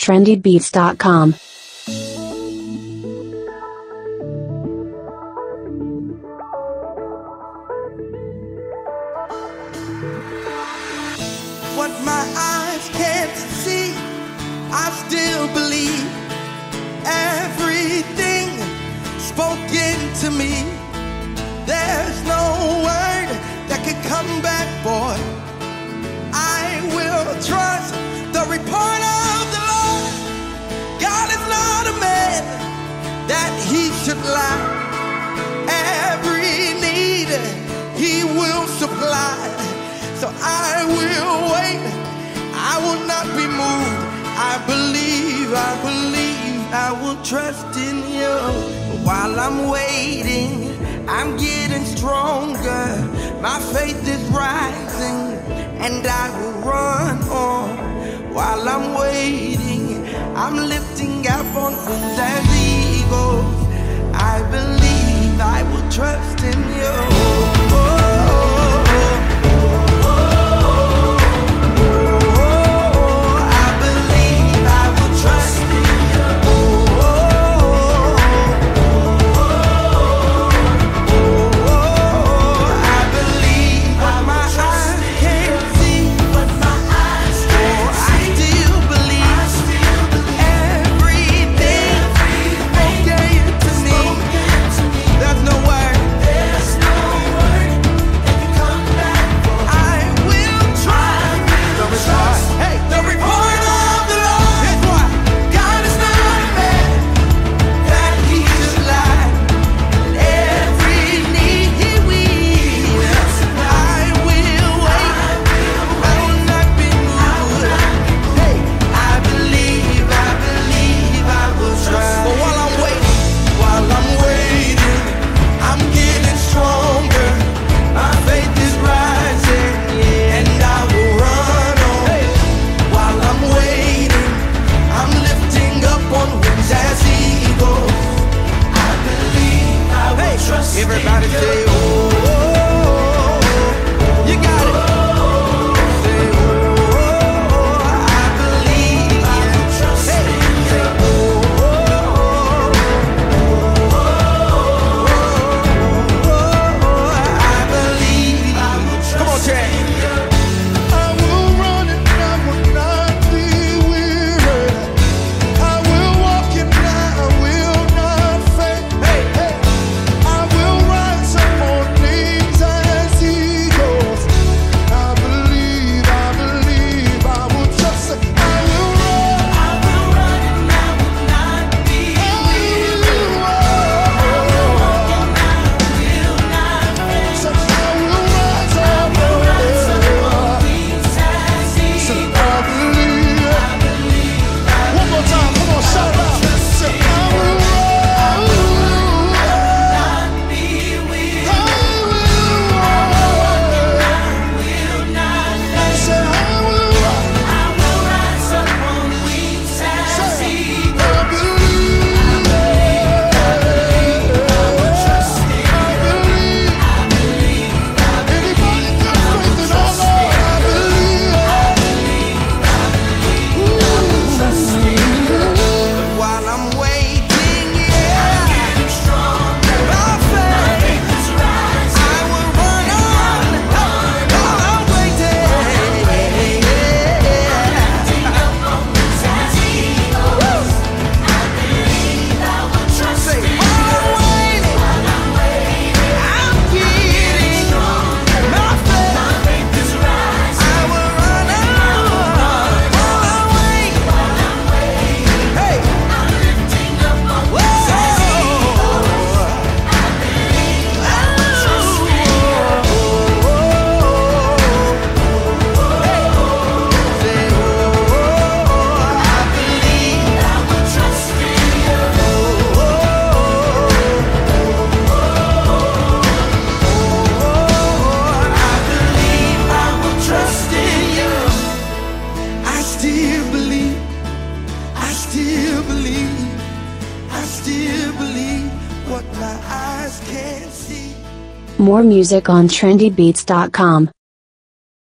trendybeats.com. What my eyes can't see, I still believe everything spoken to me. There's no word that could come back, boy. I will trust the report of the Lord. God is not a man that he should lie. Every need he will supply. So I will wait, I will not be moved. I believe, I will trust in you. While I'm waiting, I'm getting stronger. My faith is rising, and I will run on. While I'm waiting, I'm lifting up on wings as eagles. I believe, I will trust in you. Everybody say, oh, you got it. Say, oh, I believe. I will trust in you. Say, I believe. I will trust. Come on, Chad. I will run and I will not be weary. I will walk and I will not faint. Hey, hey. I will rise up on wings as eagles. I believe, I will trust it. I will run and I will not be weary. I will walk and I will not faint. So I will rise up on wings as eagles. I believe. One more time, come on, shout it out. Say, I will run. While I'm waiting, yeah, my faith is rising. I will run on while I'm waiting. Say, while I'm waiting, I'm getting my faith is rising. I will run on while I'm waiting. Hey. What my eyes can't see. More music on trendybeats.com.